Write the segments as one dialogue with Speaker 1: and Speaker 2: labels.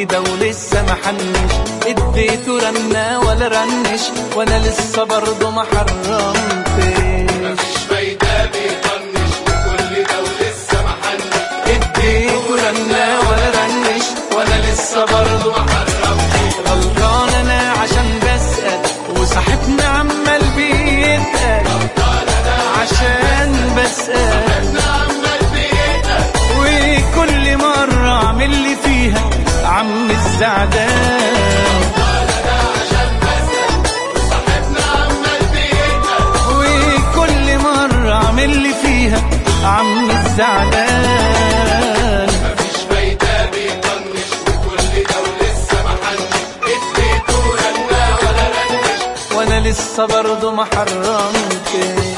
Speaker 1: كل ده ولسه ما حنش، اديته رنة ولا رنش وانا لسه برضه ما حرمتش.
Speaker 2: مفيش فايدة بيطنش وكل ده ولسه ما حنش،
Speaker 1: اديته رنة ولا رنش وانا لسه برضه ما حرمتش. غلطان انا عشان بسأل وصاحبنا عمال بيتقل،
Speaker 2: غلطان انا
Speaker 1: عشان بسأل
Speaker 2: صاحبنا عمال بيتقل،
Speaker 1: وكل مرة اعمل لي فيها عم الزعدان.
Speaker 2: غلطان انا عشان بسأل وصاحبنا عمال بيتقل،
Speaker 1: وكل مرة اعمل لي فيها عم الزعدان.
Speaker 2: مفيش فايدة بيطنش وكل ده ولسه ما حنش، اديته رنة ولا رنش
Speaker 1: وانا لسه برضه ما حرمتش.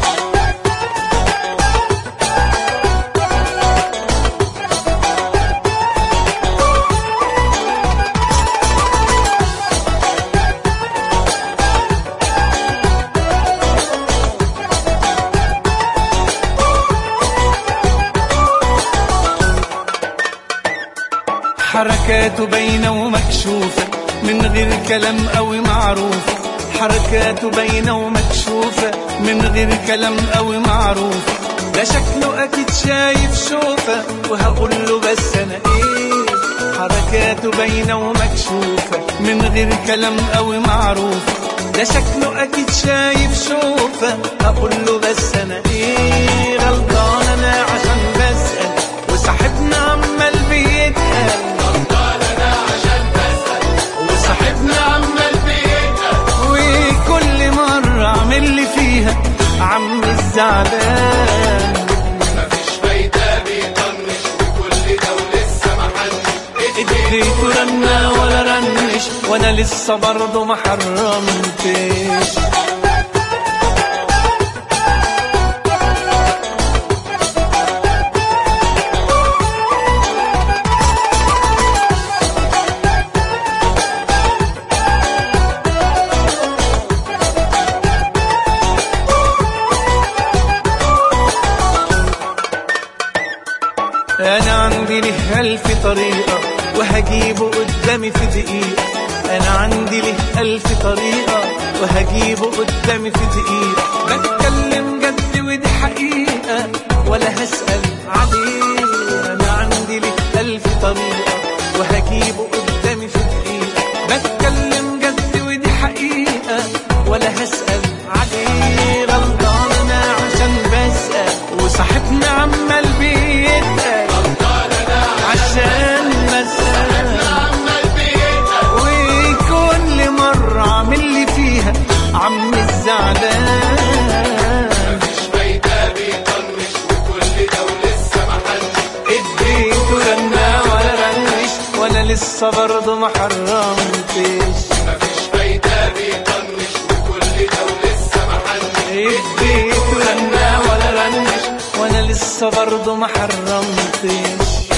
Speaker 1: حركاته باينة ومكشوفة من غير كلام قوي معروفة، حركاته باينة ومكشوفة من غير كلام قوي معروفة. ده شكله أكيد شايف شوفة وهقول له بس أنا إيه. حركاته باينة ومكشوفة من غير كلام قوي معروفة. ده شكله أكيد شايف شوفة هقول له بس أنا إيه. غلطان أنا عشان بسأل وصاحبنا عمال بيتقل،
Speaker 2: غلطان انا عشان بسأل
Speaker 1: وصاحبنا
Speaker 2: عمال بيتقل،
Speaker 1: وكل مرة اعمل لي فيها عم الزعلان.
Speaker 2: مفيش فايدة بيطنش وكل ده ولسه ما حنش،
Speaker 1: اديته رنة ولا رنش وانا لسه برضه ما حرمتش. أنا عندي له 1000 طريقة وهجيبه قدامي في دقيقة. أنا عندي له 1000 طريقة وهجيبه قدامي في دقيقة. بتكلم جد ودي حقيقة ولا هسأل عليه. أنا عندي له 1000 طريقة وهجيبه قدامي في دقيقة. بتكلم جد ودي حقيقة ولا هسأل عليه. غلطان أنا عشان بسأل وصاحبنا عمال بيتقل، عشان بسأل
Speaker 2: عمال بيتقل،
Speaker 1: وكل مرة اعمل لي فيها عم الزعلان.
Speaker 2: مفيش فايدة بيطنش وكل ده ولسه ما حنش،
Speaker 1: اديته رنة ولا رنش وانا لسه برضه ما حرمتش.
Speaker 2: مفيش فايدة بيطنش وكل ده ولسه ما حنش،
Speaker 1: اديته رنة ولا رنش وانا لسه برضه ما حرمتش.